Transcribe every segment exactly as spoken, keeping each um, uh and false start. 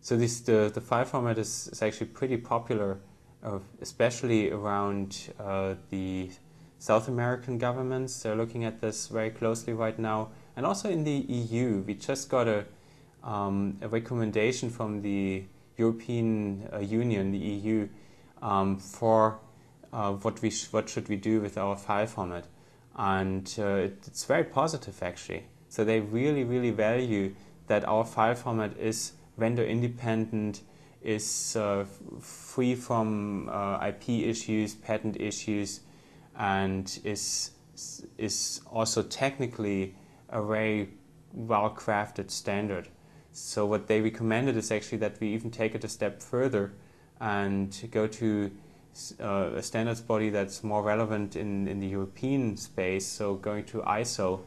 So this the, the file format is, is actually pretty popular, uh, especially around uh, the South American governments. They're looking at this very closely right now. And also in the E U, we just got a, um, a recommendation from the European uh, Union, the E U, um, for uh, what we sh what should we do with our file format. And uh, it, it's very positive actually. So they really, really value that our file format is vendor independent, is uh, free from uh, I P issues, patent issues, and is, is also technically a very well-crafted standard. So what they recommended is actually that we even take it a step further and go to uh, a standards body that's more relevant in, in the European space, so going to I S O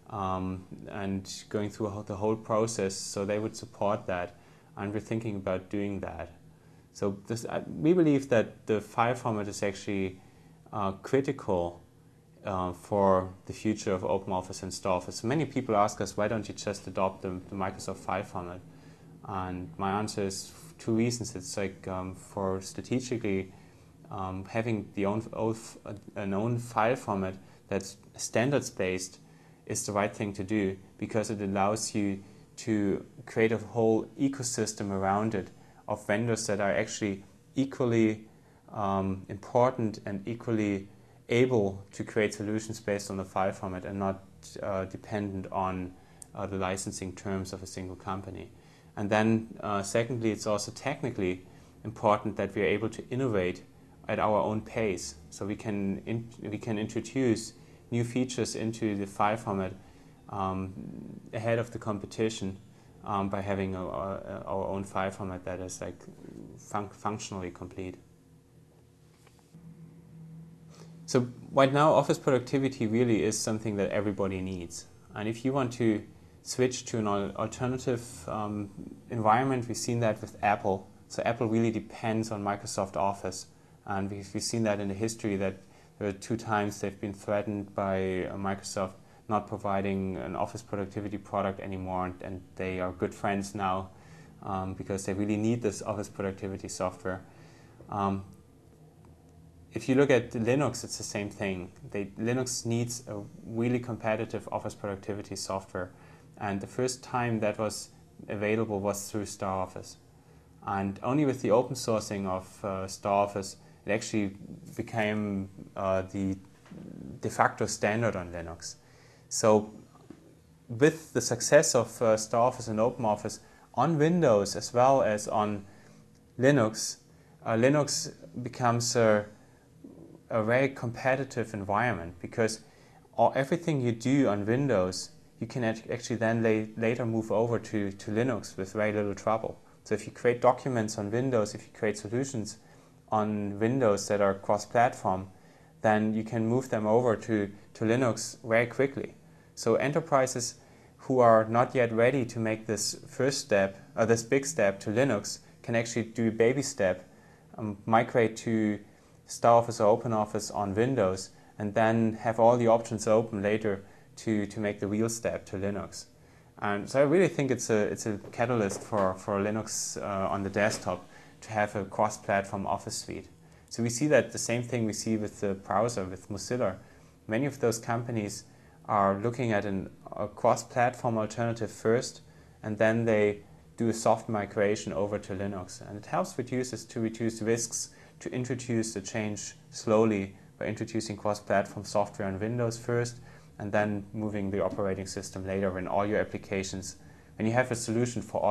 um, and going through the whole process, so they would support that, and we're thinking about doing that. So this, uh, we believe that the file format is actually uh, critical uh, for the future of OpenOffice and StarOffice. Many people ask us, why don't you just adopt the, the Microsoft file format? And my answer is two reasons. It's like um, for strategically um, having the own, own, an own file format that's standards-based is the right thing to do, because it allows you to create a whole ecosystem around it of vendors that are actually equally um, important and equally able to create solutions based on the file format and not uh, dependent on uh, the licensing terms of a single company. And then uh, secondly, it's also technically important that we are able to innovate at our own pace. So we can, in, we can introduce new features into the file format um, ahead of the competition um, by having a, a, our own file format that is like fun functionally complete. So right now, office productivity really is something that everybody needs. And if you want to switch to an alternative um, environment, we've seen that with Apple. So Apple really depends on Microsoft Office. And we've, we've seen that in the history that there were two times they've been threatened by uh, Microsoft not providing an office productivity product anymore, and, and they are good friends now um, because they really need this office productivity software. Um, if you look at Linux, it's the same thing. They, Linux needs a really competitive office productivity software, and the first time that was available was through StarOffice. And only with the open sourcing of uh, StarOffice, it actually became uh, the de facto standard on Linux. So with the success of uh, StarOffice and OpenOffice on Windows as well as on Linux, uh, Linux becomes a, a very competitive environment, because all, everything you do on Windows, you can actually then la later move over to, to Linux with very little trouble. So if you create documents on Windows, if you create solutions on Windows that are cross-platform, then you can move them over to, to Linux very quickly. So enterprises who are not yet ready to make this first step, or this big step to Linux, can actually do a baby step, um, migrate to StarOffice or OpenOffice on Windows, and then have all the options open later to, to make the real step to Linux. And so I really think it's a, it's a catalyst for, for Linux uh, on the desktop to have a cross-platform Office suite. So we see that the same thing we see with the browser, with Mozilla. Many of those companies are looking at an, a cross-platform alternative first, and then they do a soft migration over to Linux. And it helps users to reduce risks, to introduce the change slowly by introducing cross-platform software on Windows first, and then moving the operating system later when all your applications, when you have a solution for all